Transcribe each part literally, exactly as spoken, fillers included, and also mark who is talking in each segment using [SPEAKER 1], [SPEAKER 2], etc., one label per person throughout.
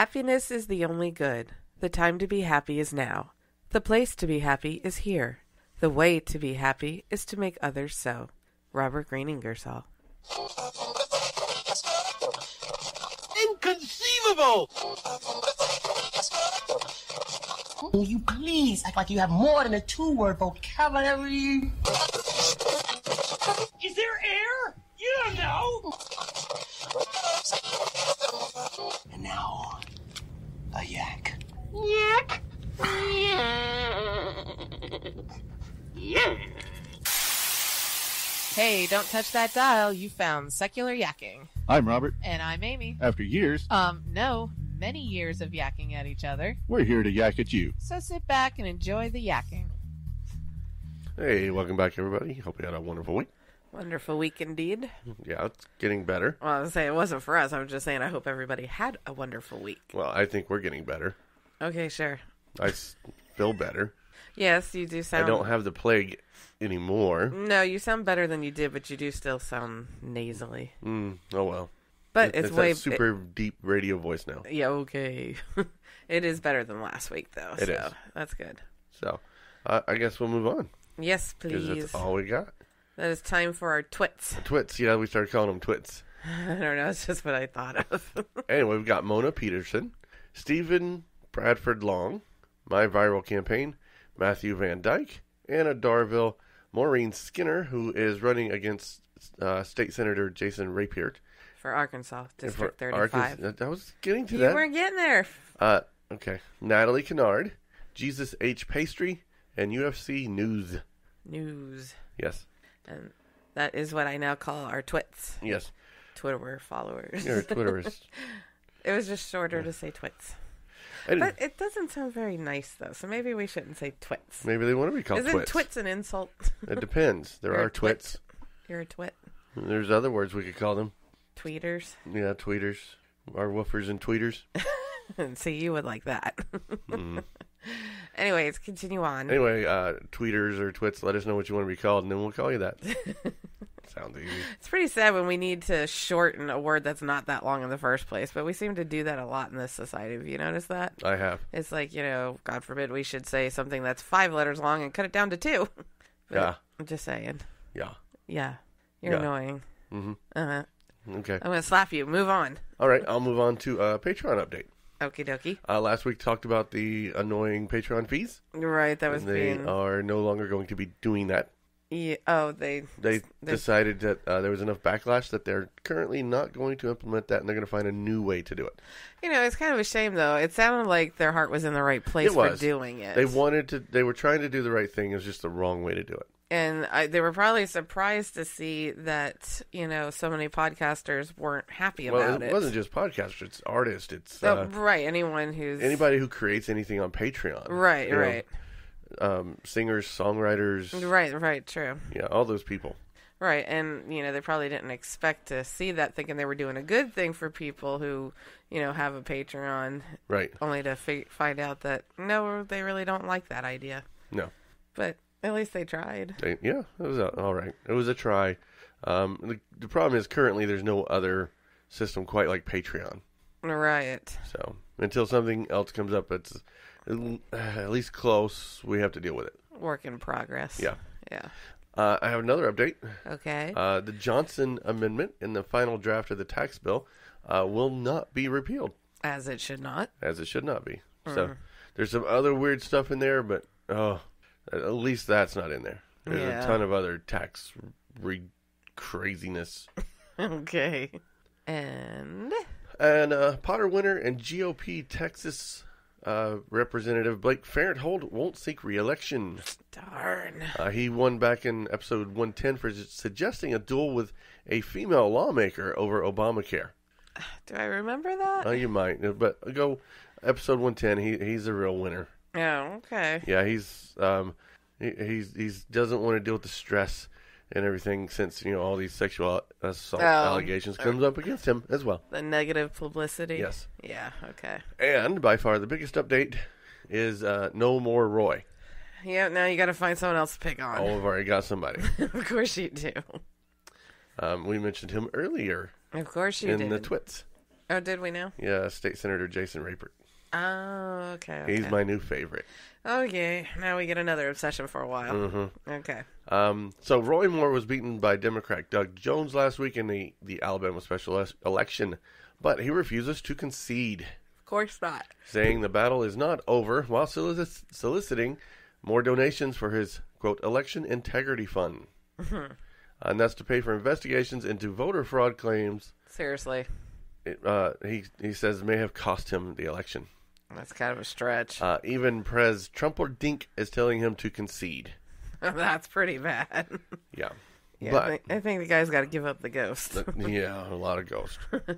[SPEAKER 1] Happiness is the only good. The time to be happy is now. The place to be happy is here. The way to be happy is to make others so. Robert Greene Ingersoll.
[SPEAKER 2] Inconceivable!
[SPEAKER 3] Will you please act like you have more than a two-word vocabulary?
[SPEAKER 2] Is there air? You don't know!
[SPEAKER 3] And now, a yak.
[SPEAKER 2] Yak! Yeah!
[SPEAKER 1] Hey, don't touch that dial. You found Secular Yakking.
[SPEAKER 4] I'm Robert.
[SPEAKER 5] And I'm Amy.
[SPEAKER 4] After years,
[SPEAKER 5] Um, no, many years of yakking at each other.
[SPEAKER 4] we're here to yak at you.
[SPEAKER 5] So sit back and enjoy the yakking.
[SPEAKER 6] Hey, welcome back, everybody. Hope you had a wonderful week.
[SPEAKER 1] Wonderful week indeed.
[SPEAKER 6] Yeah, it's getting better.
[SPEAKER 1] Well, I was saying it wasn't for us. I was just saying I hope everybody had a wonderful week.
[SPEAKER 6] Well, I think we're getting better.
[SPEAKER 1] Okay, sure.
[SPEAKER 6] I s- feel better.
[SPEAKER 1] Yes, you do sound...
[SPEAKER 6] I don't have the plague anymore.
[SPEAKER 1] No, you sound better than you did, but you do still sound nasally.
[SPEAKER 6] Mm, oh, well.
[SPEAKER 1] But
[SPEAKER 6] It-
[SPEAKER 1] it's,
[SPEAKER 6] it's
[SPEAKER 1] way...
[SPEAKER 6] that super deep radio voice now.
[SPEAKER 1] Yeah, okay. It is better than last week, though.
[SPEAKER 6] It
[SPEAKER 1] so
[SPEAKER 6] is.
[SPEAKER 1] That's good.
[SPEAKER 6] So, uh, I guess we'll move on.
[SPEAKER 1] Yes,
[SPEAKER 6] Because
[SPEAKER 1] please.
[SPEAKER 6] that's all we got.
[SPEAKER 1] That is time for our twits.
[SPEAKER 6] Twits. Yeah, we started calling them twits.
[SPEAKER 1] I don't know. It's just what I thought of.
[SPEAKER 6] Anyway, we've got Mona Peterson, Stephen Bradford Long, My Viral Campaign, Matthew Van Dyke, Anna Darville, Maureen Skinner, who is running against uh, State Senator Jason Rapiert.
[SPEAKER 1] For Arkansas, District
[SPEAKER 6] For
[SPEAKER 1] thirty-five.
[SPEAKER 6] Arkansas- I was getting to
[SPEAKER 1] You
[SPEAKER 6] that.
[SPEAKER 1] weren't getting there.
[SPEAKER 6] Uh, okay. Natalie Kennard, Jesus H. Pastry, and U F C News.
[SPEAKER 1] News.
[SPEAKER 6] Yes.
[SPEAKER 1] And that is what I now call our twits.
[SPEAKER 6] Yes.
[SPEAKER 1] Twitter followers.
[SPEAKER 6] Your Twitterers.
[SPEAKER 1] It was just shorter to say twits.
[SPEAKER 6] I
[SPEAKER 1] But it doesn't sound very nice, though, so maybe we shouldn't say twits.
[SPEAKER 6] Maybe they want to be called
[SPEAKER 1] Isn't
[SPEAKER 6] twits.
[SPEAKER 1] twits an insult?
[SPEAKER 6] It depends. There
[SPEAKER 1] You're
[SPEAKER 6] are
[SPEAKER 1] a twit.
[SPEAKER 6] twits.
[SPEAKER 1] You're a twit.
[SPEAKER 6] There's other words we could call them.
[SPEAKER 1] Tweeters.
[SPEAKER 6] Yeah, tweeters. Our woofers and tweeters.
[SPEAKER 1] And see, you would like that.
[SPEAKER 6] Mm.
[SPEAKER 1] Anyways, continue on.
[SPEAKER 6] Anyway, uh, tweeters or twits, let us know what you want to be called, and then we'll call you that. Sounds easy.
[SPEAKER 1] It's pretty sad when we need to shorten a word that's not that long in the first place, but we seem to do that a lot in this society. Have you noticed that?
[SPEAKER 6] I have.
[SPEAKER 1] It's like, you know, God forbid we should say something that's five letters long and cut it down to two. But
[SPEAKER 6] Yeah.
[SPEAKER 1] I'm just saying.
[SPEAKER 6] Yeah.
[SPEAKER 1] Yeah. You're
[SPEAKER 6] Yeah.
[SPEAKER 1] annoying.
[SPEAKER 6] Mm-hmm.
[SPEAKER 1] Uh-huh.
[SPEAKER 6] Okay.
[SPEAKER 1] I'm going to slap you. Move on.
[SPEAKER 6] All right, I'll move on to a Patreon update.
[SPEAKER 1] Okie dokie.
[SPEAKER 6] Uh, last week talked about the annoying Patreon fees.
[SPEAKER 1] Right, that was
[SPEAKER 6] And they
[SPEAKER 1] being...
[SPEAKER 6] are no longer going to be doing that.
[SPEAKER 1] Yeah, oh, they...
[SPEAKER 6] They
[SPEAKER 1] they-
[SPEAKER 6] decided that uh, there was enough backlash that they're currently not going to implement that, and they're going to find a new way to do it.
[SPEAKER 1] You know, it's kind of a shame, though. It sounded like their heart was in the right place
[SPEAKER 6] It
[SPEAKER 1] for
[SPEAKER 6] was.
[SPEAKER 1] doing it.
[SPEAKER 6] They wanted to. They were trying to do the right thing. It was just the wrong way to do it.
[SPEAKER 1] And I, they were probably surprised to see that, you know, so many podcasters weren't happy
[SPEAKER 6] Well,
[SPEAKER 1] about
[SPEAKER 6] it
[SPEAKER 1] it.
[SPEAKER 6] wasn't just podcasters; it's artists. It's
[SPEAKER 1] So,
[SPEAKER 6] uh,
[SPEAKER 1] right, anyone who's...
[SPEAKER 6] anybody who creates anything on Patreon.
[SPEAKER 1] Right,
[SPEAKER 6] you know,
[SPEAKER 1] right.
[SPEAKER 6] Um, singers, songwriters.
[SPEAKER 1] Right, right, true.
[SPEAKER 6] Yeah, all those people.
[SPEAKER 1] Right, and, you know, they probably didn't expect to see that, thinking they were doing a good thing for people who, you know, have a Patreon.
[SPEAKER 6] Right.
[SPEAKER 1] Only to fi- find out that, no, they really don't like that idea.
[SPEAKER 6] No.
[SPEAKER 1] But at least they tried.
[SPEAKER 6] They, yeah, it was a, all right. It was a try. Um, the, the problem is currently there's no other system quite like Patreon.
[SPEAKER 1] Right.
[SPEAKER 6] So until something else comes up that's at least close, we have to deal with it.
[SPEAKER 1] Work in progress.
[SPEAKER 6] Yeah.
[SPEAKER 1] Yeah.
[SPEAKER 6] Uh, I have another update.
[SPEAKER 1] Okay.
[SPEAKER 6] Uh, the Johnson Amendment in the final draft of the tax bill uh, will not be repealed.
[SPEAKER 1] As it should not.
[SPEAKER 6] As it should not be.
[SPEAKER 1] Mm.
[SPEAKER 6] So there's some other weird stuff in there, but oh, at least that's not in there. There's
[SPEAKER 1] Yeah.
[SPEAKER 6] a ton of other tax re- craziness.
[SPEAKER 1] Okay. And
[SPEAKER 6] And uh, Potter winner and G O P Texas uh, Representative Blake Farenthold won't seek re-election.
[SPEAKER 1] darn.
[SPEAKER 6] Uh, he won back in episode one ten for suggesting a duel with a female lawmaker over Obamacare.
[SPEAKER 1] Do I remember that?
[SPEAKER 6] Uh, you might, but go episode one ten. He he's a real winner.
[SPEAKER 1] Oh, okay.
[SPEAKER 6] Yeah, he's um he he's he's doesn't want to deal with the stress and everything since you know all these sexual assault
[SPEAKER 1] Oh.
[SPEAKER 6] allegations comes up against him as well.
[SPEAKER 1] The negative publicity?
[SPEAKER 6] Yes.
[SPEAKER 1] Yeah, okay.
[SPEAKER 6] And by far the biggest update is uh, no more Roy.
[SPEAKER 1] Yeah, now you got to find someone else to pick on.
[SPEAKER 6] Oh, we've already got somebody.
[SPEAKER 1] Of course you do.
[SPEAKER 6] Um, we mentioned him earlier
[SPEAKER 1] Of course you
[SPEAKER 6] in
[SPEAKER 1] did.
[SPEAKER 6] the twits.
[SPEAKER 1] Oh, did we know?
[SPEAKER 6] Yeah, State Senator Jason Rapert.
[SPEAKER 1] Oh, okay. okay.
[SPEAKER 6] He's my new favorite.
[SPEAKER 1] Okay, now we get another obsession for a while.
[SPEAKER 6] Mm-hmm.
[SPEAKER 1] Okay.
[SPEAKER 6] Um, so Roy Moore was beaten by Democrat Doug Jones last week in the, the Alabama special es- election, but he refuses to concede,
[SPEAKER 1] Of course not.
[SPEAKER 6] saying the battle is not over while solic- soliciting more donations for his, quote, election integrity fund.
[SPEAKER 1] Mm-hmm.
[SPEAKER 6] And that's to pay for investigations into voter fraud claims.
[SPEAKER 1] Seriously.
[SPEAKER 6] It, uh, he, he says may have cost him the election.
[SPEAKER 1] That's kind of a stretch.
[SPEAKER 6] Uh, even Prez Trumperdink is telling him to concede.
[SPEAKER 1] That's pretty bad.
[SPEAKER 6] Yeah.
[SPEAKER 1] Yeah,
[SPEAKER 6] but,
[SPEAKER 1] I, think, I think the guy's got to give up the ghost.
[SPEAKER 6] yeah, a lot of ghosts.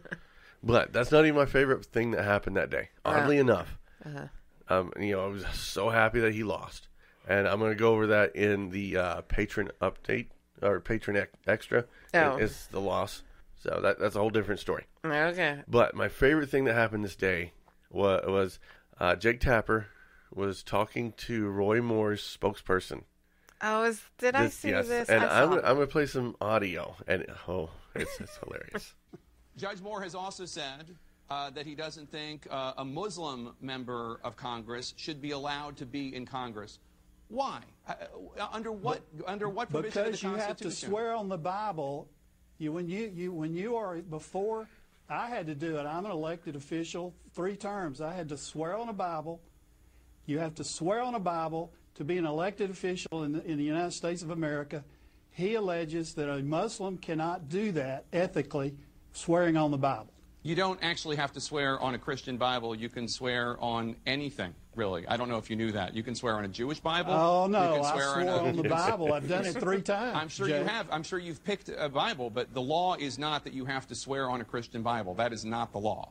[SPEAKER 6] But that's not even my favorite thing that happened that day. Oddly uh, enough.
[SPEAKER 1] Uh-huh.
[SPEAKER 6] Um, you know, I was so happy that he lost. And I'm going to go over that in the uh, patron update, or patron ex- extra.
[SPEAKER 1] Oh.
[SPEAKER 6] It's the loss. So that that's a whole different story.
[SPEAKER 1] Okay.
[SPEAKER 6] But my favorite thing that happened this day was, was uh, Jake Tapper was talking to Roy Moore's spokesperson.
[SPEAKER 1] Oh, is, did I
[SPEAKER 6] This-
[SPEAKER 1] see
[SPEAKER 6] yes.
[SPEAKER 1] this?
[SPEAKER 6] And
[SPEAKER 1] I
[SPEAKER 6] I'm,
[SPEAKER 1] saw
[SPEAKER 6] gonna- I'm going to play some audio. And oh, it's, it's hilarious.
[SPEAKER 4] Judge Moore has also said uh, that he doesn't think uh, a Muslim member of Congress should be allowed to be in Congress. Why? Uh, uh, under what?
[SPEAKER 7] But,
[SPEAKER 4] under what provision
[SPEAKER 7] because
[SPEAKER 4] of the
[SPEAKER 7] you have to
[SPEAKER 4] Constitution?
[SPEAKER 7] swear on the Bible. You when you, you when you are before. I had to do it. I'm an elected official, three terms. I had to swear on a Bible. You have to swear on a Bible to be an elected official in the, in the United States of America. He alleges that a Muslim cannot do that ethically, swearing on the Bible.
[SPEAKER 4] You don't actually have to swear on a Christian Bible. You can swear on anything, really. I don't know if you knew that. You can swear on a Jewish Bible.
[SPEAKER 7] Oh, no,
[SPEAKER 4] you can
[SPEAKER 7] I
[SPEAKER 4] swear
[SPEAKER 7] swore
[SPEAKER 4] on,
[SPEAKER 7] on
[SPEAKER 4] a...
[SPEAKER 7] the Bible. I've done it three times.
[SPEAKER 4] I'm sure
[SPEAKER 7] Jay.
[SPEAKER 4] you have. I'm sure you've picked a Bible, but the law is not that you have to swear on a Christian Bible. That is not the law.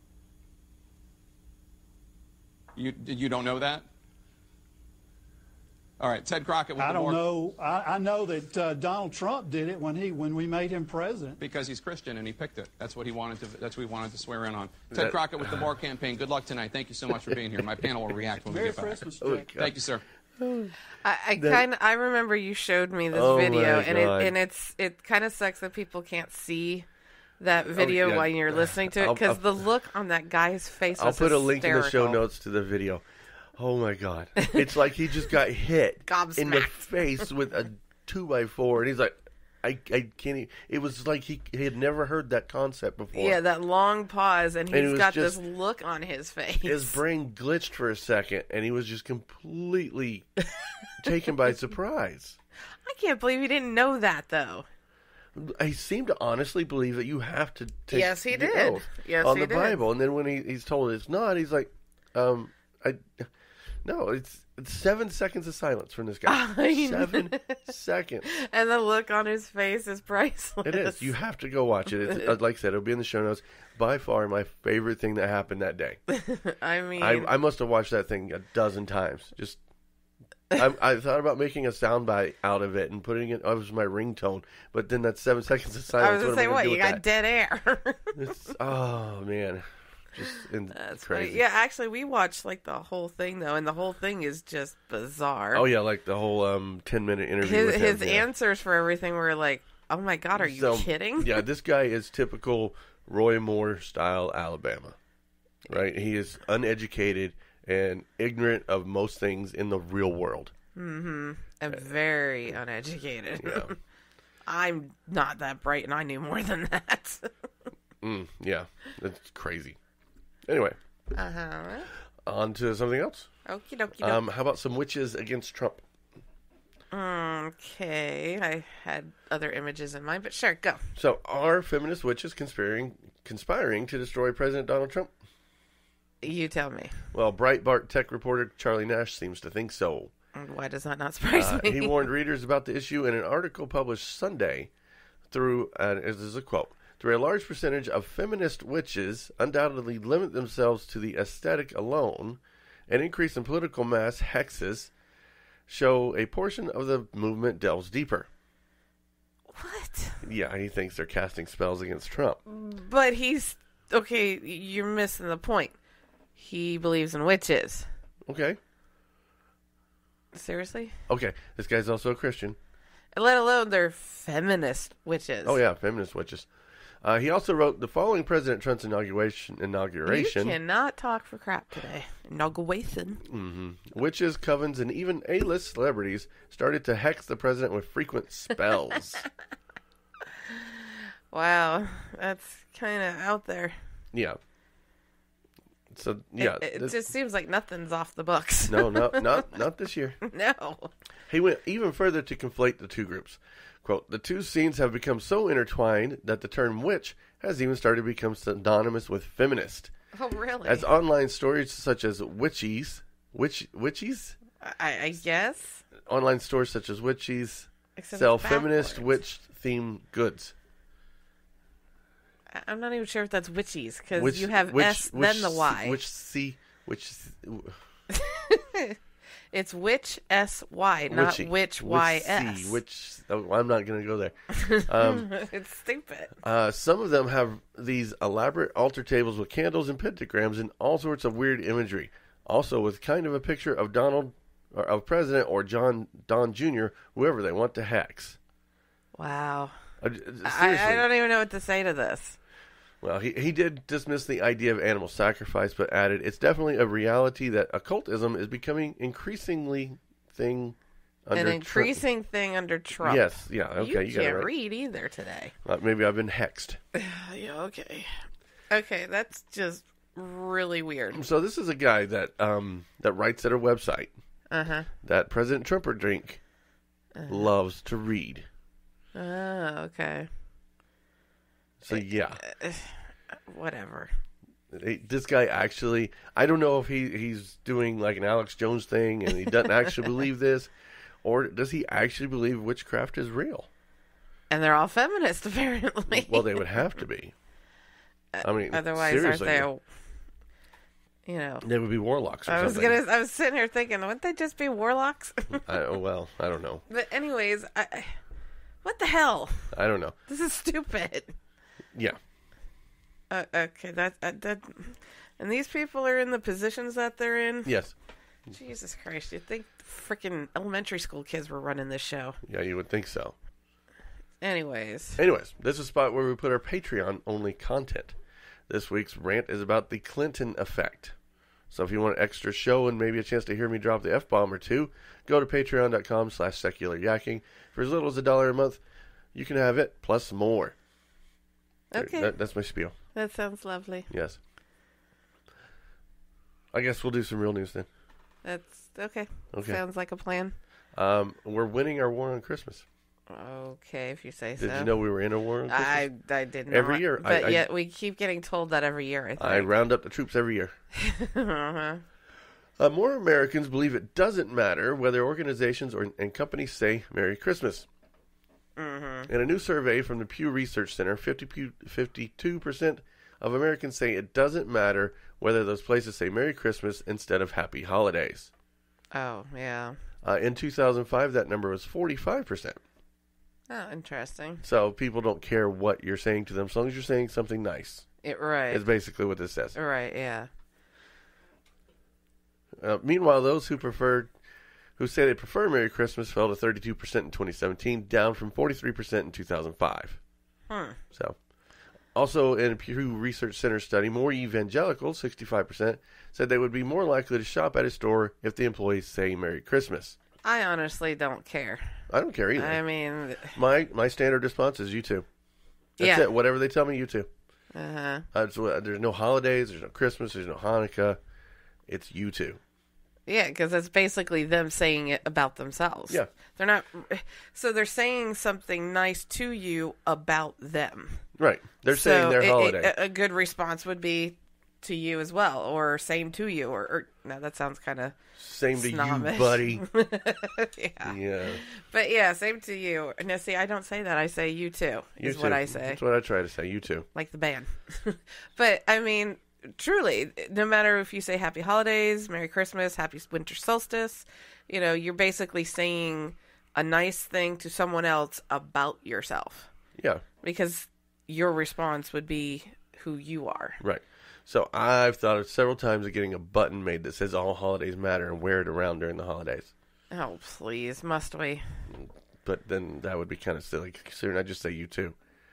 [SPEAKER 4] You you don't know that? All right, Ted Crockett. With
[SPEAKER 7] I
[SPEAKER 4] the
[SPEAKER 7] don't
[SPEAKER 4] more...
[SPEAKER 7] know. I, I know that uh, Donald Trump did it when he when we made him president.
[SPEAKER 4] Because he's Christian and he picked it. That's what he wanted to. That's what he wanted to swear in on. Ted
[SPEAKER 6] That-
[SPEAKER 4] Crockett with the Moore campaign. Good luck tonight. Thank you so much for being here. My panel will react when we
[SPEAKER 7] Merry
[SPEAKER 4] get back.
[SPEAKER 7] Christmas,
[SPEAKER 6] Oh,
[SPEAKER 7] Jay.
[SPEAKER 4] Thank you, sir.
[SPEAKER 1] I, I
[SPEAKER 6] That-
[SPEAKER 1] kind of I remember you showed me this
[SPEAKER 6] Oh,
[SPEAKER 1] video,
[SPEAKER 6] my
[SPEAKER 1] and
[SPEAKER 6] God.
[SPEAKER 1] it and it's it kind of sucks that people can't see that video
[SPEAKER 6] Oh, yeah.
[SPEAKER 1] while you're listening to it
[SPEAKER 6] I'll-
[SPEAKER 1] because
[SPEAKER 6] I'll-
[SPEAKER 1] the look on that guy's face.
[SPEAKER 6] I'll
[SPEAKER 1] Was
[SPEAKER 6] put a link in the show
[SPEAKER 1] hysterical.
[SPEAKER 6] notes to the video. Oh my god! It's like he just got hit in the
[SPEAKER 1] Gobsmacked.
[SPEAKER 6] face with a two by four, and he's like, "I, I can't." e-" It was like he, he had never heard that concept before.
[SPEAKER 1] Yeah, that long pause, and
[SPEAKER 6] And it
[SPEAKER 1] he's
[SPEAKER 6] was
[SPEAKER 1] got
[SPEAKER 6] just-
[SPEAKER 1] this look on his face.
[SPEAKER 6] His brain glitched for a second, and he was just completely taken by surprise.
[SPEAKER 1] I can't believe he didn't know that though.
[SPEAKER 6] I seem to honestly believe that you have to take
[SPEAKER 1] Yes, he
[SPEAKER 6] the
[SPEAKER 1] did.
[SPEAKER 6] oath
[SPEAKER 1] Yes,
[SPEAKER 6] on
[SPEAKER 1] he
[SPEAKER 6] the
[SPEAKER 1] did.
[SPEAKER 6] Bible, and then when he, he's told it's not, he's like, um, I. No, it's, it's seven seconds of silence from this guy.
[SPEAKER 1] I know.
[SPEAKER 6] Seven seconds.
[SPEAKER 1] And the look on his face is priceless.
[SPEAKER 6] It is. You have to go watch it. It's, uh, like I said, it'll be in the show notes. By far, my favorite thing that happened that day.
[SPEAKER 1] I mean,
[SPEAKER 6] I, I must have watched that thing a dozen times. Just, I, I thought about making a soundbite out of it and putting it. Oh, it was my ringtone. But then that seven seconds of silence.
[SPEAKER 1] I was gonna
[SPEAKER 6] what
[SPEAKER 1] say,
[SPEAKER 6] am I
[SPEAKER 1] what
[SPEAKER 6] gonna do
[SPEAKER 1] you
[SPEAKER 6] with
[SPEAKER 1] got
[SPEAKER 6] that?
[SPEAKER 1] dead air.
[SPEAKER 6] It's, oh man, just in,
[SPEAKER 1] That's funny.
[SPEAKER 6] crazy.
[SPEAKER 1] Yeah, actually, we watched like the whole thing though, and the whole thing is just bizarre.
[SPEAKER 6] Oh yeah, like the whole um ten minute interview.
[SPEAKER 1] his
[SPEAKER 6] with
[SPEAKER 1] his
[SPEAKER 6] him, yeah.
[SPEAKER 1] answers for everything were like, "Oh my god, are you
[SPEAKER 6] So,
[SPEAKER 1] kidding?"
[SPEAKER 6] Yeah, this guy is typical Roy Moore style Alabama, right? He is uneducated and ignorant of most things in the real world.
[SPEAKER 1] Mm-hmm. And very uneducated.
[SPEAKER 6] Yeah.
[SPEAKER 1] I'm not that bright, and I knew more than that.
[SPEAKER 6] Mm, yeah, it's crazy. Anyway,
[SPEAKER 1] uh huh.
[SPEAKER 6] on to something else.
[SPEAKER 1] Okie dokie.
[SPEAKER 6] Um, how about some witches against Trump?
[SPEAKER 1] Okay, I had other images in mind, but sure, go.
[SPEAKER 6] So, are feminist witches conspiring conspiring to destroy President Donald Trump?
[SPEAKER 1] You tell me.
[SPEAKER 6] Well, Breitbart tech reporter Charlie Nash seems to think so.
[SPEAKER 1] Why does that not surprise
[SPEAKER 6] Uh,
[SPEAKER 1] me?
[SPEAKER 6] he warned readers about the issue in an article published Sunday through, uh, this is a quote, through a large percentage of feminist witches undoubtedly limit themselves to the aesthetic alone. An increase in political mass hexes show a portion of the movement delves deeper.
[SPEAKER 1] What?
[SPEAKER 6] Yeah, he thinks they're casting spells against Trump.
[SPEAKER 1] But he's okay. You're missing the point. He believes in witches.
[SPEAKER 6] Okay.
[SPEAKER 1] Seriously?
[SPEAKER 6] Okay, this guy's also a Christian.
[SPEAKER 1] Let alone they're feminist witches.
[SPEAKER 6] Oh, yeah, feminist witches. Uh, he also wrote the following President Trump's inauguration, inauguration
[SPEAKER 1] You cannot talk for crap today. Inauguration.
[SPEAKER 6] mm-hmm, witches, covens, and even A-list celebrities started to hex the president with frequent spells.
[SPEAKER 1] Wow, that's kind of out there.
[SPEAKER 6] Yeah. So yeah,
[SPEAKER 1] It, it
[SPEAKER 6] this-
[SPEAKER 1] just seems like nothing's off the books.
[SPEAKER 6] no, no, not not this year.
[SPEAKER 1] No.
[SPEAKER 6] He went even further to conflate the two groups. Quote, the two scenes have become so intertwined that the term witch has even started to become synonymous with feminist.
[SPEAKER 1] Oh, really?
[SPEAKER 6] As online stories such as Witchies, Witch, Witchies?
[SPEAKER 1] I, I guess.
[SPEAKER 6] Online stores such as Witchies
[SPEAKER 1] Except
[SPEAKER 6] sell
[SPEAKER 1] it's
[SPEAKER 6] feminist
[SPEAKER 1] backwards.
[SPEAKER 6] witch-themed goods.
[SPEAKER 1] I- I'm not even sure if that's witchies, because
[SPEAKER 6] Which-
[SPEAKER 1] you have
[SPEAKER 6] which-
[SPEAKER 1] S,
[SPEAKER 6] which
[SPEAKER 1] then the
[SPEAKER 6] C-
[SPEAKER 1] Y.
[SPEAKER 6] Which C, which
[SPEAKER 1] It's witch S Y, not
[SPEAKER 6] witchy.
[SPEAKER 1] witch Y
[SPEAKER 6] C,
[SPEAKER 1] S.
[SPEAKER 6] which, oh, I'm not going to go there. Um,
[SPEAKER 1] It's stupid.
[SPEAKER 6] Uh, some of them have these elaborate altar tables with candles and pentagrams and all sorts of weird imagery. Also with kind of a picture of Donald, or of President or John Don Junior, whoever they want to hex.
[SPEAKER 1] Wow.
[SPEAKER 6] Uh,
[SPEAKER 1] I,
[SPEAKER 6] seriously.
[SPEAKER 1] I don't even know what to say to this.
[SPEAKER 6] Well, he, he did dismiss the idea of animal sacrifice, but added, it's definitely a reality that occultism is becoming increasingly thing under
[SPEAKER 1] An
[SPEAKER 6] Trump."
[SPEAKER 1] increasing thing under Trump.
[SPEAKER 6] Yes, yeah, okay,
[SPEAKER 1] you,
[SPEAKER 6] you got it
[SPEAKER 1] can't
[SPEAKER 6] right.
[SPEAKER 1] read either today.
[SPEAKER 6] Uh, maybe I've been hexed.
[SPEAKER 1] Yeah, okay. Okay, that's just really weird.
[SPEAKER 6] So this is a guy that um, that writes at a website
[SPEAKER 1] Uh-huh.
[SPEAKER 6] that President Trump or Drink
[SPEAKER 1] Uh-huh.
[SPEAKER 6] loves to read.
[SPEAKER 1] Oh, okay.
[SPEAKER 6] So yeah,
[SPEAKER 1] Whatever.
[SPEAKER 6] He- this guy actually, I don't know if he, he's doing like an Alex Jones thing and he doesn't actually believe this, or does he actually believe witchcraft is real?
[SPEAKER 1] And they're all feminist, apparently.
[SPEAKER 6] Well, they would have to be. I mean,
[SPEAKER 1] Otherwise,
[SPEAKER 6] seriously,
[SPEAKER 1] aren't they, you know...
[SPEAKER 6] they would be warlocks or
[SPEAKER 1] I was
[SPEAKER 6] something.
[SPEAKER 1] gonna. I was sitting here thinking, wouldn't they just be warlocks?
[SPEAKER 6] I, oh, well, I don't know.
[SPEAKER 1] But anyways, I, I- what the hell?
[SPEAKER 6] I don't know.
[SPEAKER 1] This is stupid.
[SPEAKER 6] Yeah.
[SPEAKER 1] Uh, okay, that, that that, and these people are in the positions that they're in.
[SPEAKER 6] Yes.
[SPEAKER 1] Jesus Christ! You'd think freaking elementary school kids were running this show.
[SPEAKER 6] Yeah, you would think so.
[SPEAKER 1] Anyways,
[SPEAKER 6] Anyways, this is a spot where we put our Patreon-only content. This week's rant is about the Clinton effect. So if you want an extra show and maybe a chance to hear me drop the F-bomb or two, go to patreon.com slash secular yakking. For as little as a dollar a month, you can have it, plus more.
[SPEAKER 1] okay,
[SPEAKER 6] That, that's my spiel.
[SPEAKER 1] that sounds lovely.
[SPEAKER 6] Yes. I guess we'll do some real news then.
[SPEAKER 1] That's okay.
[SPEAKER 6] Okay.
[SPEAKER 1] Sounds like a plan.
[SPEAKER 6] Um, we're winning our war on Christmas.
[SPEAKER 1] Okay, if you say
[SPEAKER 6] Did
[SPEAKER 1] so.
[SPEAKER 6] you know we were in a war on Christmas?
[SPEAKER 1] I I did not.
[SPEAKER 6] Every year, I-
[SPEAKER 1] but
[SPEAKER 6] I-
[SPEAKER 1] yet we keep getting told that every year. I think.
[SPEAKER 6] I round up the troops every year.
[SPEAKER 1] uh-huh.
[SPEAKER 6] Uh, more Americans believe it doesn't matter whether organizations or and companies say Merry Christmas.
[SPEAKER 1] Mm-hmm.
[SPEAKER 6] In a new survey from the Pew Research Center, fifty-two percent of Americans say it doesn't matter whether those places say Merry Christmas instead of Happy Holidays.
[SPEAKER 1] Oh yeah.
[SPEAKER 6] Uh, in two thousand five, that number was forty-five percent.
[SPEAKER 1] Oh, interesting.
[SPEAKER 6] So people don't care what you're saying to them as long as you're saying something nice.
[SPEAKER 1] It right.
[SPEAKER 6] Is basically what this says.
[SPEAKER 1] Right. Yeah.
[SPEAKER 6] Uh, meanwhile, those who prefer, who say they prefer Merry Christmas fell to thirty-two percent in twenty seventeen, down from forty-three percent in two thousand five.
[SPEAKER 1] Hmm.
[SPEAKER 6] So, also in a Pew Research Center study, more evangelicals, sixty-five percent, said they would be more likely to shop at a store if the employees say Merry Christmas.
[SPEAKER 1] I honestly don't care.
[SPEAKER 6] I don't care either.
[SPEAKER 1] I mean,
[SPEAKER 6] my my standard response is you too. That's
[SPEAKER 1] yeah.
[SPEAKER 6] it. Whatever they tell me, you too.
[SPEAKER 1] Uh-huh.
[SPEAKER 6] Uh, so, uh, there's no holidays. There's no Christmas. There's no Hanukkah. It's you two.
[SPEAKER 1] Yeah, because that's basically them saying it about themselves.
[SPEAKER 6] Yeah.
[SPEAKER 1] They're not. So they're saying something nice to you about them.
[SPEAKER 6] Right. They're
[SPEAKER 1] So
[SPEAKER 6] saying their
[SPEAKER 1] it-
[SPEAKER 6] holiday.
[SPEAKER 1] it- a good response would be to you as well, or same to you, or, or no, that sounds kind of
[SPEAKER 6] Same to
[SPEAKER 1] snobbish.
[SPEAKER 6] you, buddy.
[SPEAKER 1] yeah.
[SPEAKER 6] Yeah.
[SPEAKER 1] But yeah, same to you. No, see, I don't say that. I say you too.
[SPEAKER 6] You
[SPEAKER 1] Is
[SPEAKER 6] too.
[SPEAKER 1] what I say.
[SPEAKER 6] That's what I try to say. You too.
[SPEAKER 1] Like the band. But I mean, truly, no matter if you say Happy Holidays, Merry Christmas, Happy Winter Solstice, you know, you're basically saying a nice thing to someone else about yourself,
[SPEAKER 6] Yeah.
[SPEAKER 1] because your response would be who you are.
[SPEAKER 6] Right. So I've thought of several times of getting a button made that says all holidays matter and wear it around during the holidays.
[SPEAKER 1] Oh, please, must we?
[SPEAKER 6] But then that would be kind of silly considering I just say you too.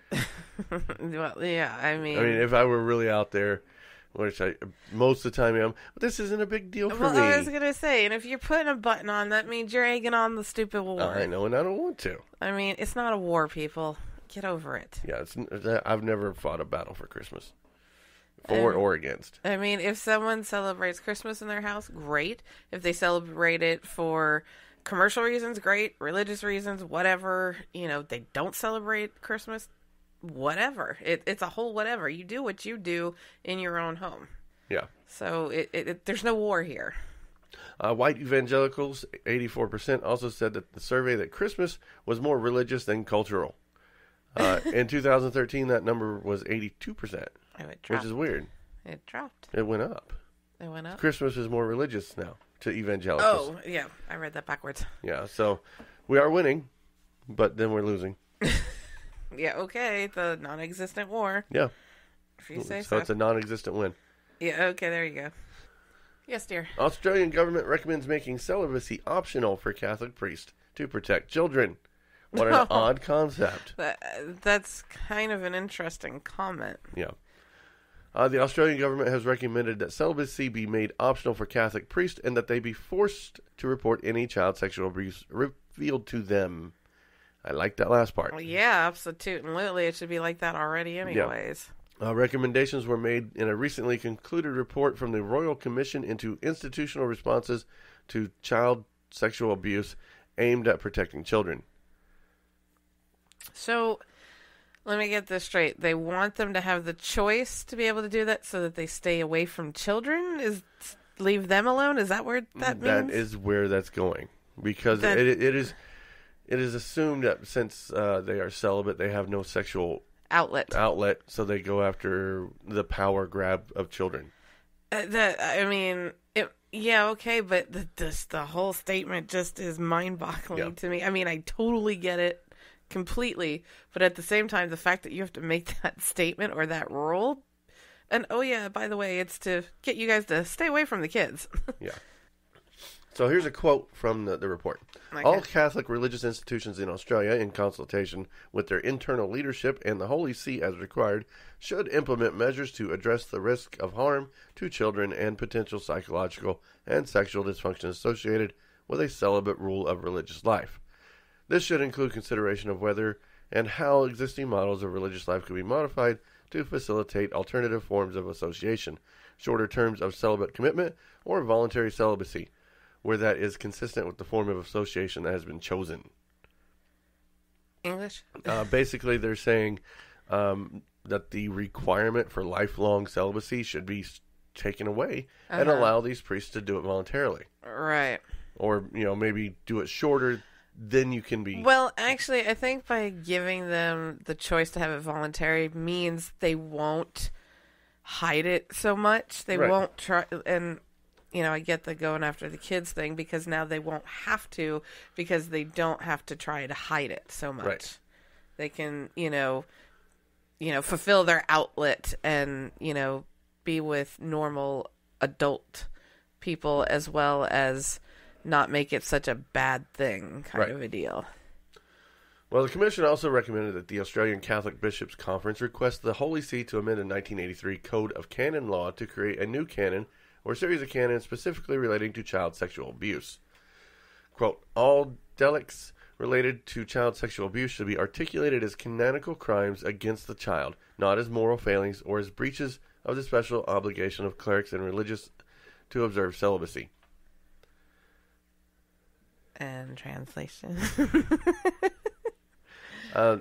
[SPEAKER 1] Well, yeah, I mean,
[SPEAKER 6] I mean, if I were really out there, which I most of the time am, but this isn't a big deal for
[SPEAKER 1] well,
[SPEAKER 6] me.
[SPEAKER 1] I was gonna say, and if you're putting a button on, that means you're egging on the stupid war.
[SPEAKER 6] I know, and I don't want to.
[SPEAKER 1] I mean, it's not a war, people. Get over it.
[SPEAKER 6] Yeah, it's, I've never fought a battle for Christmas, for
[SPEAKER 1] Um,
[SPEAKER 6] or against.
[SPEAKER 1] I mean, if someone celebrates Christmas in their house, great. If they celebrate it for commercial reasons, great. Religious reasons, whatever. You know, they don't celebrate Christmas, whatever. It, it's a whole whatever. You do what you do in your own home.
[SPEAKER 6] Yeah.
[SPEAKER 1] So it, it, it there's no war here.
[SPEAKER 6] Uh, white evangelicals, eighty-four percent, also said that the survey that Christmas was more religious than cultural. Uh, in two thousand thirteen, that number was eighty-two percent,
[SPEAKER 1] Oh, it dropped.
[SPEAKER 6] which is weird.
[SPEAKER 1] It dropped.
[SPEAKER 6] It went up.
[SPEAKER 1] It went up.
[SPEAKER 6] Christmas is more religious now to evangelicals.
[SPEAKER 1] Oh, yeah. I read that backwards.
[SPEAKER 6] Yeah, so we are winning, but then we're losing.
[SPEAKER 1] Yeah, okay. The non-existent war.
[SPEAKER 6] Yeah.
[SPEAKER 1] If you say
[SPEAKER 6] So
[SPEAKER 1] so.
[SPEAKER 6] it's a non-existent win.
[SPEAKER 1] Yeah, okay, there you go. Yes, dear.
[SPEAKER 6] Australian government recommends making celibacy optional for Catholic priests to protect children. What an
[SPEAKER 1] Oh.
[SPEAKER 6] odd concept.
[SPEAKER 1] That, that's kind of an interesting comment.
[SPEAKER 6] Yeah. Uh, the Australian government has recommended that celibacy be made optional for Catholic priests and that they be forced to report any child sexual abuse revealed to them. I like that last part.
[SPEAKER 1] Well, yeah, absolutely. It should be like that already anyways.
[SPEAKER 6] Uh, recommendations were made in a recently concluded report from the Royal Commission into Institutional Responses to Child Sexual Abuse aimed at protecting children.
[SPEAKER 1] So, let me get this straight. They want them to have the choice to be able to do that so that they stay away from children? Is leave them alone? Is that where that means?
[SPEAKER 6] That is where that's going. Because
[SPEAKER 1] That-
[SPEAKER 6] it, it is it is assumed that since uh, they are celibate, they have no sexual
[SPEAKER 1] Outlet.
[SPEAKER 6] outlet, so they go after the power grab of children.
[SPEAKER 1] Uh, that I mean, it, yeah, okay, but the, this, the whole statement just is mind-boggling
[SPEAKER 6] Yeah.
[SPEAKER 1] to me. I mean, I totally get it completely, but at the same time, the fact that you have to make that statement or that rule, and oh yeah, by the way, it's to get you guys to stay away from the kids.
[SPEAKER 6] Yeah. So here's a quote from the, the report.
[SPEAKER 1] Okay.
[SPEAKER 6] All Catholic religious institutions in Australia, in consultation with their internal leadership and the Holy See as required, should implement measures to address the risk of harm to children and potential psychological and sexual dysfunction associated with a celibate rule of religious life. This should include consideration of whether and how existing models of religious life could be modified to facilitate alternative forms of association, shorter terms of celibate commitment, or voluntary celibacy, where that is consistent with the form of association that has been chosen.
[SPEAKER 1] English?
[SPEAKER 6] Uh, basically, they're saying um, that the requirement for lifelong celibacy should be s- taken away and
[SPEAKER 1] Uh-huh.
[SPEAKER 6] allow these priests to do it voluntarily.
[SPEAKER 1] Right.
[SPEAKER 6] Or, you know, maybe do it shorter, then you can be...
[SPEAKER 1] Well, actually, I think by giving them the choice to have it voluntary means they won't hide it so much. They
[SPEAKER 6] Right.
[SPEAKER 1] won't try, and you know, I get the going after the kids thing because now they won't have to because they don't have to try to hide it so much.
[SPEAKER 6] Right.
[SPEAKER 1] They can, you know, you know, fulfill their outlet and, you know, be with normal adult people as well as not make it such a bad thing kind
[SPEAKER 6] Right.
[SPEAKER 1] of a deal.
[SPEAKER 6] Well, the Commission also recommended that the Australian Catholic Bishops' Conference request the Holy See to amend a nineteen eighty-three Code of Canon Law to create a new canon or series of canons specifically relating to child sexual abuse. Quote, all delicts related to child sexual abuse should be articulated as canonical crimes against the child, not as moral failings or as breaches of the special obligation of clerics and religious to observe celibacy.
[SPEAKER 1] And translation.
[SPEAKER 6] Uh,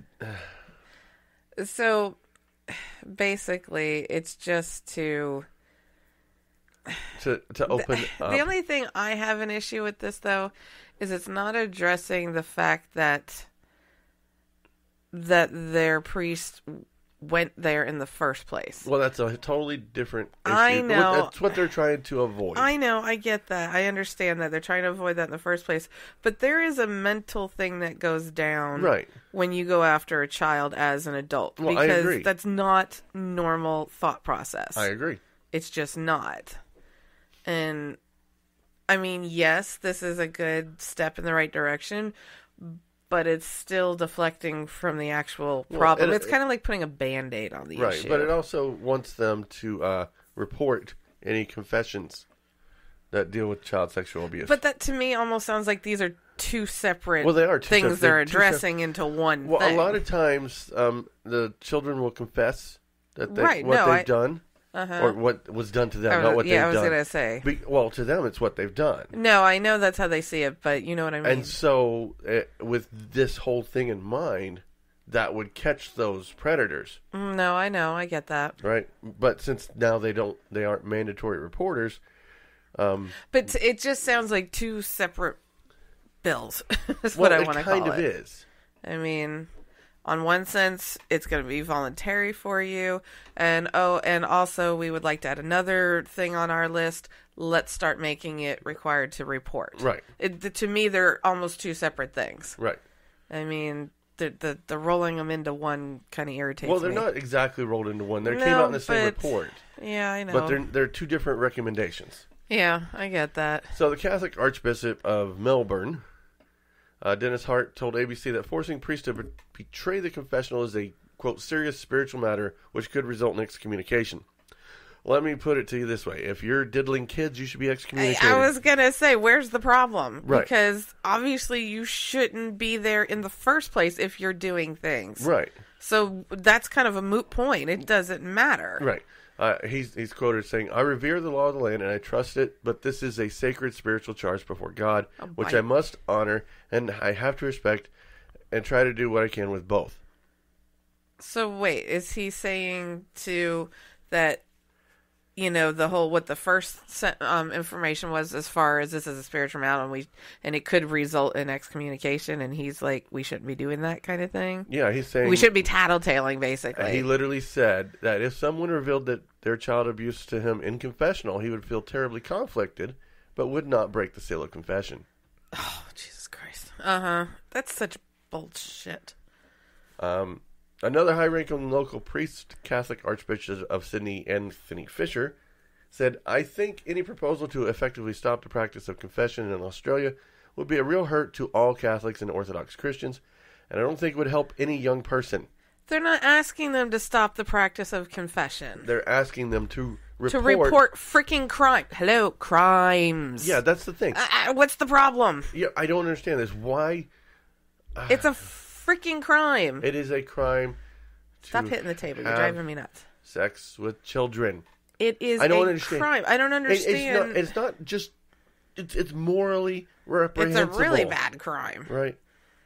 [SPEAKER 1] So basically, it's just to.
[SPEAKER 6] to to open up.
[SPEAKER 1] The only thing I have an issue with this, though, is it's not addressing the fact that that their priest went there in the first place.
[SPEAKER 6] Well, that's a totally different issue.
[SPEAKER 1] I know.
[SPEAKER 6] That's what they're trying to avoid.
[SPEAKER 1] I know, I get that. I understand that. They're trying to avoid that in the first place. But there is a mental thing that goes down
[SPEAKER 6] Right.
[SPEAKER 1] when you go after a child as an adult.
[SPEAKER 6] Well, I
[SPEAKER 1] because
[SPEAKER 6] agree.
[SPEAKER 1] that's not normal thought process.
[SPEAKER 6] I agree.
[SPEAKER 1] It's just not. And, I mean, yes, this is a good step in the right direction, but it's still deflecting from the actual problem.
[SPEAKER 6] it-
[SPEAKER 1] it's kind of like putting a Band-Aid on the
[SPEAKER 6] Right,
[SPEAKER 1] issue.
[SPEAKER 6] but it also wants them to uh, report any confessions that deal with child sexual abuse.
[SPEAKER 1] But that to me almost sounds like these are two separate
[SPEAKER 6] Well, they are two
[SPEAKER 1] things
[SPEAKER 6] separate-
[SPEAKER 1] they're
[SPEAKER 6] they're two sep-
[SPEAKER 1] addressing into one
[SPEAKER 6] well,
[SPEAKER 1] thing.
[SPEAKER 6] a lot of times, um, the children will confess that they,
[SPEAKER 1] Right,
[SPEAKER 6] what
[SPEAKER 1] no,
[SPEAKER 6] they've
[SPEAKER 1] I-
[SPEAKER 6] done,
[SPEAKER 1] Uh-huh.
[SPEAKER 6] or what was done to them,
[SPEAKER 1] I was-
[SPEAKER 6] not what
[SPEAKER 1] yeah, I
[SPEAKER 6] they've
[SPEAKER 1] was
[SPEAKER 6] done.
[SPEAKER 1] gonna say.
[SPEAKER 6] Be, well, to them, it's what they've done.
[SPEAKER 1] No, I know that's how they see it, but you know what I mean.
[SPEAKER 6] And so, uh, with this whole thing in mind, that would catch those predators,
[SPEAKER 1] Mm, no, I know, I get that.
[SPEAKER 6] right? But since now they don't, they aren't mandatory reporters. Um,
[SPEAKER 1] But t- it just sounds like two separate bills. That's
[SPEAKER 6] well,
[SPEAKER 1] what I
[SPEAKER 6] it
[SPEAKER 1] want to call
[SPEAKER 6] kind of
[SPEAKER 1] it.
[SPEAKER 6] is.
[SPEAKER 1] I mean, on one sense, it's going to be voluntary for you, and oh, and also we would like to add another thing on our list. Let's start making it required to report.
[SPEAKER 6] Right.
[SPEAKER 1] It, th- to me, they're almost two separate things.
[SPEAKER 6] Right.
[SPEAKER 1] I mean, the the, the rolling them into one kind of irritates me.
[SPEAKER 6] Well, they're not exactly rolled into one. They came
[SPEAKER 1] No,
[SPEAKER 6] out in the same
[SPEAKER 1] but-
[SPEAKER 6] report,
[SPEAKER 1] Yeah, I know.
[SPEAKER 6] but they're they're two different recommendations.
[SPEAKER 1] Yeah, I get that.
[SPEAKER 6] So the Catholic Archbishop of Melbourne, uh, Dennis Hart, told A B C that forcing priests to be- betray the confessional is a, quote, serious spiritual matter which could result in excommunication. Let me put it to you this way. If you're diddling kids, you should be
[SPEAKER 1] I,
[SPEAKER 6] excommunicated.
[SPEAKER 1] I was going to say, where's the problem?
[SPEAKER 6] Right.
[SPEAKER 1] Because obviously you shouldn't be there in the first place if you're doing things.
[SPEAKER 6] Right,
[SPEAKER 1] So that's kind of a moot point. It doesn't matter.
[SPEAKER 6] right. Uh, he's, he's quoted saying, I revere the law of the land and I trust it, but this is a sacred spiritual charge before God,
[SPEAKER 1] Oh,
[SPEAKER 6] which
[SPEAKER 1] my-
[SPEAKER 6] I must honor and I have to respect and try to do what I can with both.
[SPEAKER 1] So wait, is he saying to that, you know, the whole, what the first se- um, information was as far as this is a spiritual matter and we, and it could result in excommunication, and he's like, we shouldn't be doing that kind of thing?
[SPEAKER 6] Yeah, he's saying...
[SPEAKER 1] We shouldn't be tattletaling, basically.
[SPEAKER 6] He literally said that if someone revealed that their child abused to him in confessional, he would feel terribly conflicted, but would not break the seal of confession.
[SPEAKER 1] Oh, Jesus Christ. Uh-huh. That's such bullshit.
[SPEAKER 6] Um, another high-ranking local priest, Catholic Archbishop of Sydney, Anthony Fisher, said, I think any proposal to effectively stop the practice of confession in Australia would be a real hurt to all Catholics and Orthodox Christians, and I don't think it would help any young person.
[SPEAKER 1] They're not asking them to stop the practice of confession.
[SPEAKER 6] They're asking them to report...
[SPEAKER 1] To report freaking crime. Hello, crimes.
[SPEAKER 6] Yeah, that's the thing.
[SPEAKER 1] Uh, uh, what's the problem?
[SPEAKER 6] Yeah, I don't understand this. Why...
[SPEAKER 1] It's a freaking crime.
[SPEAKER 6] It is a crime to
[SPEAKER 1] Stop hitting the table. You're
[SPEAKER 6] have
[SPEAKER 1] driving me nuts.
[SPEAKER 6] sex with children.
[SPEAKER 1] It is
[SPEAKER 6] I don't
[SPEAKER 1] a
[SPEAKER 6] understand.
[SPEAKER 1] crime. I don't
[SPEAKER 6] It-
[SPEAKER 1] understand.
[SPEAKER 6] It's not, it's not just... It's, it's morally
[SPEAKER 1] It's a
[SPEAKER 6] reprehensible.
[SPEAKER 1] really bad crime.
[SPEAKER 6] Right.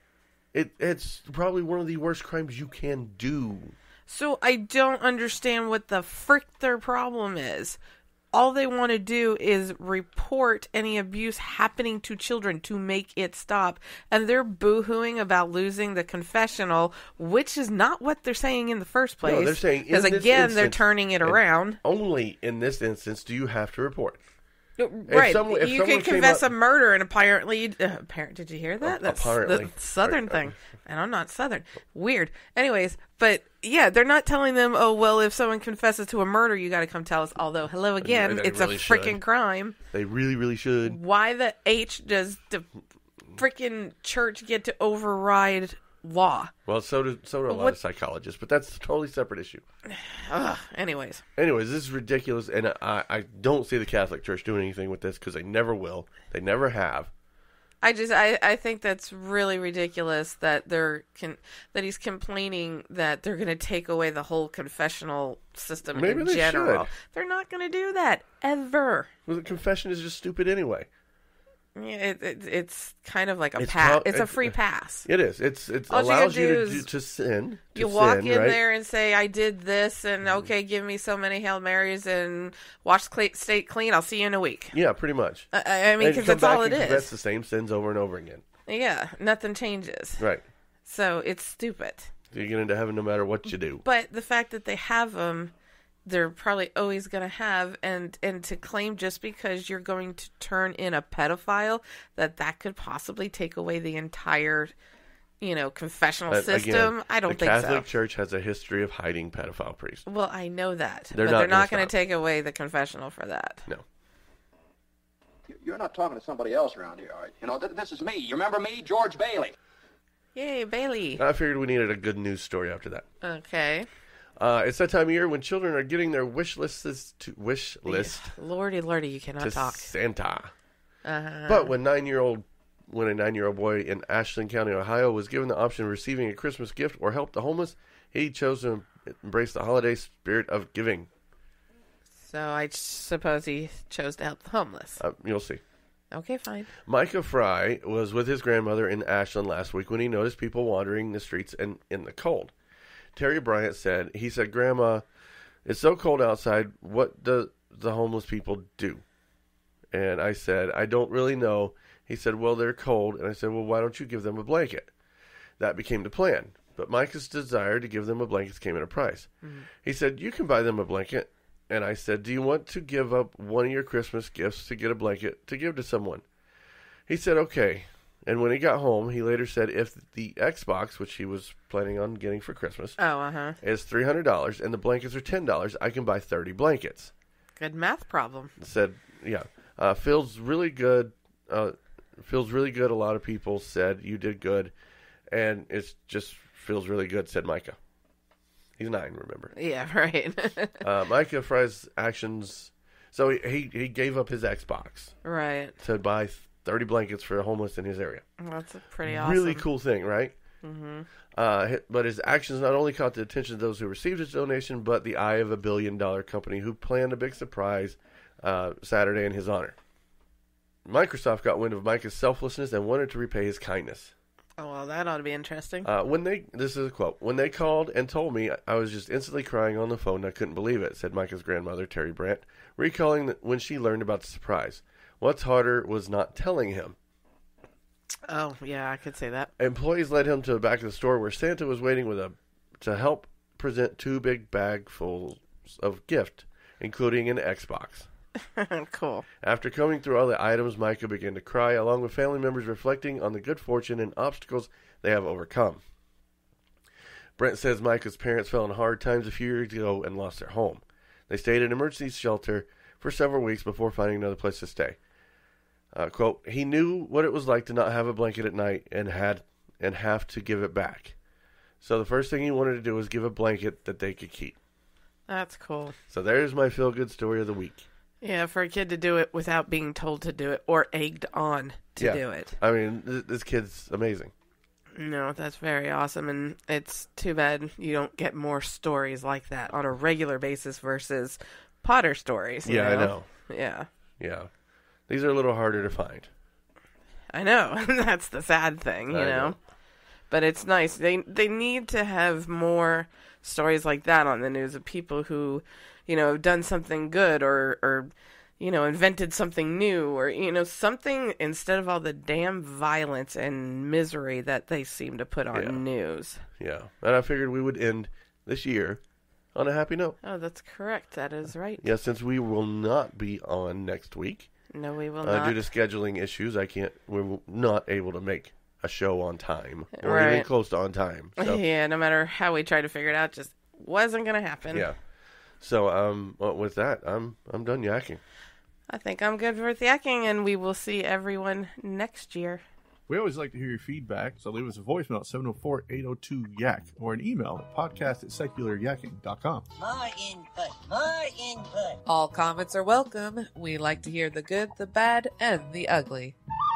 [SPEAKER 6] It It's probably one of the worst crimes you can do.
[SPEAKER 1] So I don't understand what the frick their problem is. All they want to do is report any abuse happening to children to make it stop. And they're boo-hooing about losing the confessional, which is not what they're saying in the first place.
[SPEAKER 6] No, they're saying in
[SPEAKER 1] Because
[SPEAKER 6] this
[SPEAKER 1] again, they're
[SPEAKER 6] instance-
[SPEAKER 1] turning it
[SPEAKER 6] and
[SPEAKER 1] around.
[SPEAKER 6] Only in this instance do you have to report.
[SPEAKER 1] Right.
[SPEAKER 6] someone- if
[SPEAKER 1] you
[SPEAKER 6] someone
[SPEAKER 1] can
[SPEAKER 6] came
[SPEAKER 1] confess
[SPEAKER 6] up-
[SPEAKER 1] a murder, and apparently, you, uh, apparent. Did you hear that?
[SPEAKER 6] Oh,
[SPEAKER 1] That's
[SPEAKER 6] apparently.
[SPEAKER 1] the Southern
[SPEAKER 6] Right.
[SPEAKER 1] thing, and I'm not Southern. Weird. Anyways, but yeah, they're not telling them, oh well, if someone confesses to a murder, you got to come tell us. Although, hello again,
[SPEAKER 6] they
[SPEAKER 1] it's
[SPEAKER 6] really
[SPEAKER 1] a
[SPEAKER 6] should.
[SPEAKER 1] freaking crime.
[SPEAKER 6] They really, really should.
[SPEAKER 1] Why the H does the freaking church get to override law?
[SPEAKER 6] Well, so do, so do a lot
[SPEAKER 1] What-
[SPEAKER 6] of psychologists, but that's a totally separate issue.
[SPEAKER 1] Ugh. Anyways,
[SPEAKER 6] Anyways, this is ridiculous, and I, I don't see the Catholic Church doing anything with this because they never will. They never have.
[SPEAKER 1] I just I, I think that's really ridiculous that they're con- that he's complaining that they're going to take away the whole confessional system
[SPEAKER 6] Maybe
[SPEAKER 1] in
[SPEAKER 6] they
[SPEAKER 1] general.
[SPEAKER 6] should.
[SPEAKER 1] They're not going to do that ever.
[SPEAKER 6] Well, the confession is just stupid anyway.
[SPEAKER 1] Yeah, it, it, it's kind of like a
[SPEAKER 6] It's
[SPEAKER 1] pass.
[SPEAKER 6] co-
[SPEAKER 1] It's a
[SPEAKER 6] it-
[SPEAKER 1] free pass.
[SPEAKER 6] It is. It's it
[SPEAKER 1] All you
[SPEAKER 6] allows
[SPEAKER 1] gotta
[SPEAKER 6] you,
[SPEAKER 1] do
[SPEAKER 6] to,
[SPEAKER 1] is
[SPEAKER 6] do, to sin. To
[SPEAKER 1] You walk
[SPEAKER 6] sin,
[SPEAKER 1] in
[SPEAKER 6] right?
[SPEAKER 1] there and say, "I did this," and okay, give me so many Hail Marys and wash the state clean. I'll see you in a week.
[SPEAKER 6] Yeah, pretty much.
[SPEAKER 1] I, I mean,
[SPEAKER 6] And
[SPEAKER 1] because
[SPEAKER 6] come
[SPEAKER 1] that's all
[SPEAKER 6] back
[SPEAKER 1] it
[SPEAKER 6] and confess
[SPEAKER 1] is.
[SPEAKER 6] the same sins over and over again.
[SPEAKER 1] Yeah, nothing changes.
[SPEAKER 6] Right.
[SPEAKER 1] So it's stupid.
[SPEAKER 6] You get into heaven no matter what you do.
[SPEAKER 1] But the fact that they have them, they're probably always going to have, and and to claim just because you're going to turn in a pedophile that that could possibly take away the entire, you know, confessional
[SPEAKER 6] But
[SPEAKER 1] system.
[SPEAKER 6] again,
[SPEAKER 1] I don't
[SPEAKER 6] the
[SPEAKER 1] think
[SPEAKER 6] Catholic
[SPEAKER 1] so.
[SPEAKER 6] Church has a history of hiding pedophile priests.
[SPEAKER 1] Well, I know that,
[SPEAKER 6] They're
[SPEAKER 1] but
[SPEAKER 6] not
[SPEAKER 1] they're
[SPEAKER 6] gonna
[SPEAKER 1] not going to
[SPEAKER 6] stop.
[SPEAKER 1] take away the confessional for that.
[SPEAKER 6] No.
[SPEAKER 8] You're not talking to somebody else around here, all right? You know, th- this is me. You remember me, George Bailey?
[SPEAKER 1] Yay, Bailey.
[SPEAKER 6] I figured we needed a good news story after that.
[SPEAKER 1] Okay.
[SPEAKER 6] Uh, it's that time of year when children are getting their wish lists to wish list
[SPEAKER 1] Lordy, lordy, you cannot
[SPEAKER 6] to
[SPEAKER 1] talk.
[SPEAKER 6] Santa.
[SPEAKER 1] Uh-huh.
[SPEAKER 6] But when nine-year-old, when a nine-year-old boy in Ashland County, Ohio, was given the option of receiving a Christmas gift or help the homeless, he chose to embrace the holiday spirit of giving.
[SPEAKER 1] So I suppose he chose to help the homeless.
[SPEAKER 6] Uh, you'll see.
[SPEAKER 1] Okay, fine.
[SPEAKER 6] Micah Fry was with his grandmother in Ashland last week when he noticed people wandering the streets and in the cold. Terry Bryant said, he said, Grandma, it's so cold outside. What do the homeless people do? And I said, I don't really know. He said, well, they're cold. And I said, well, why don't you give them a blanket? That became the plan. But Micah's desire to give them a blanket came at a price. Mm-hmm. He said, you can buy them a blanket. And I said, do you want to give up one of your Christmas gifts to get a blanket to give to someone? He said, okay. And when he got home, he later said if the Xbox, which he was planning on getting for Christmas,
[SPEAKER 1] oh, uh-huh.
[SPEAKER 6] is three hundred dollars and the blankets are ten dollars, I can buy thirty blankets.
[SPEAKER 1] Good math problem.
[SPEAKER 6] Said, yeah. Uh, feels really good. Uh, feels really good. A lot of people said you did good. And it just feels really good, said Micah. He's nine, remember?
[SPEAKER 1] Yeah, right.
[SPEAKER 6] uh, Micah Fry's actions. So he, he he gave up his Xbox,
[SPEAKER 1] right,
[SPEAKER 6] to buy thirty blankets for the homeless in his area.
[SPEAKER 1] That's a pretty awesome,
[SPEAKER 6] really cool thing, right?
[SPEAKER 1] Mm-hmm.
[SPEAKER 6] Uh, but his actions not only caught the attention of those who received his donation, but the eye of a billion-dollar company who planned a big surprise uh, Saturday in his honor. Microsoft got wind of Micah's selflessness and wanted to repay his kindness.
[SPEAKER 1] Oh, well, that ought to be interesting.
[SPEAKER 6] Uh, when they, this is a quote, when they called and told me, I was just instantly crying on the phone and I couldn't believe it, said Micah's grandmother, Terry Brandt, recalling that when she learned about the surprise. What's harder was not telling him.
[SPEAKER 1] Oh, yeah, I could say that.
[SPEAKER 6] Employees led him to the back of the store where Santa was waiting with a to help present two big bagfuls of gift, including an Xbox.
[SPEAKER 1] Cool.
[SPEAKER 6] After coming through all the items, Micah began to cry, along with family members reflecting on the good fortune and obstacles they have overcome. Brent says Micah's parents fell in hard times a few years ago and lost their home. They stayed in an emergency shelter for several weeks before finding another place to stay. Uh, quote, he knew what it was like to not have a blanket at night and had and have to give it back. So the first thing he wanted to do was give a blanket that they could keep.
[SPEAKER 1] That's cool.
[SPEAKER 6] So there's my feel-good story of the week.
[SPEAKER 1] Yeah, for a kid to do it without being told to do it or egged on to
[SPEAKER 6] yeah.
[SPEAKER 1] do it.
[SPEAKER 6] I mean, th- this kid's amazing.
[SPEAKER 1] No, that's very awesome, and it's too bad you don't get more stories like that on a regular basis versus Potter stories. You
[SPEAKER 6] yeah,
[SPEAKER 1] know?
[SPEAKER 6] I know.
[SPEAKER 1] Yeah.
[SPEAKER 6] Yeah. These are a little harder to find.
[SPEAKER 1] I know. That's the sad thing, you
[SPEAKER 6] I
[SPEAKER 1] know?
[SPEAKER 6] know.
[SPEAKER 1] But it's nice. They they need to have more stories like that on the news of people who, you know, have done something good or, or, you know, invented something new or, you know, something instead of all the damn violence and misery that they seem to put on
[SPEAKER 6] Yeah.
[SPEAKER 1] news.
[SPEAKER 6] Yeah. And I figured we would end this year on a happy note.
[SPEAKER 1] Oh, that's correct. That is right.
[SPEAKER 6] Yeah, since we will not be on next week.
[SPEAKER 1] No, we will
[SPEAKER 6] uh,
[SPEAKER 1] not.
[SPEAKER 6] Due to scheduling issues, I can't, we're not able to make a show on time. Or
[SPEAKER 1] Right.
[SPEAKER 6] even close to on time. So,
[SPEAKER 1] Yeah, no matter how we tried to figure it out, just wasn't going to happen.
[SPEAKER 6] yeah. So, um, well, with that, I'm I'm done yakking.
[SPEAKER 1] I think I'm good with yakking, and we will see everyone next year.
[SPEAKER 8] We always like to hear your feedback, so leave us a voicemail at seven oh four, eight oh two, yak or an email at podcast at secular yakking dot com.
[SPEAKER 3] More input, more input.
[SPEAKER 5] All comments are welcome. We like to hear the good, the bad, and the ugly.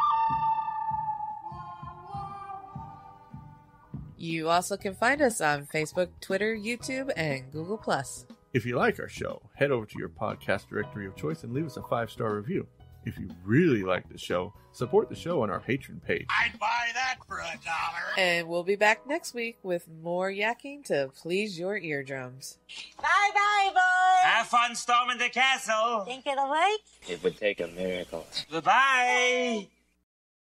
[SPEAKER 5] You also can find us on Facebook, Twitter, YouTube, and Google plus.
[SPEAKER 8] If you like our show, head over to your podcast directory of choice and leave us a five-star review. If you really like the show, support the show on our Patreon page.
[SPEAKER 2] I'd buy that for a dollar.
[SPEAKER 5] And we'll be back next week with more yakking to please your eardrums.
[SPEAKER 3] Bye-bye, boys.
[SPEAKER 2] Have fun storming the castle.
[SPEAKER 3] Think it'll work?
[SPEAKER 9] It would take a miracle.
[SPEAKER 2] Goodbye.